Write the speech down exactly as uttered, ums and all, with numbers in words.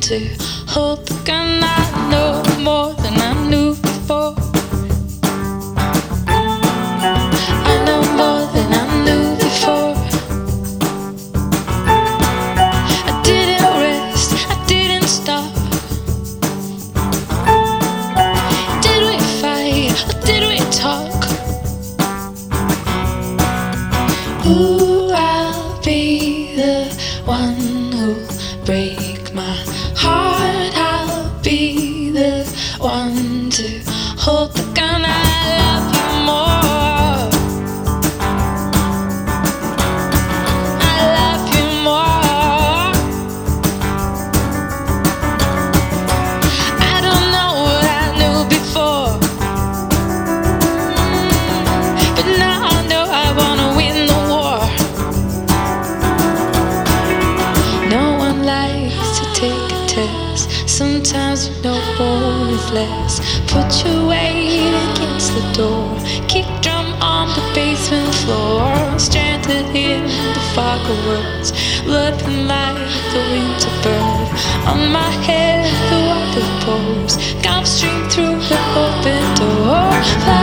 to hold the gun. I know more than I knew before. I know more than I knew before. I didn't rest, I didn't stop. Did we fight or did we talk? Ooh, I'll be the one who'll break my heart. I'll be the one to hold the gun. I love you more. I love you more. I don't know what I knew before, but now I know I wanna win the war. No one likes to take a test. Sometimes you know more is less. Put your weight against the door. Kick drum on the basement floor. Stranded in the fog of words. Loving like the winter bird. On my head the water pours. Gulf stream through the open door.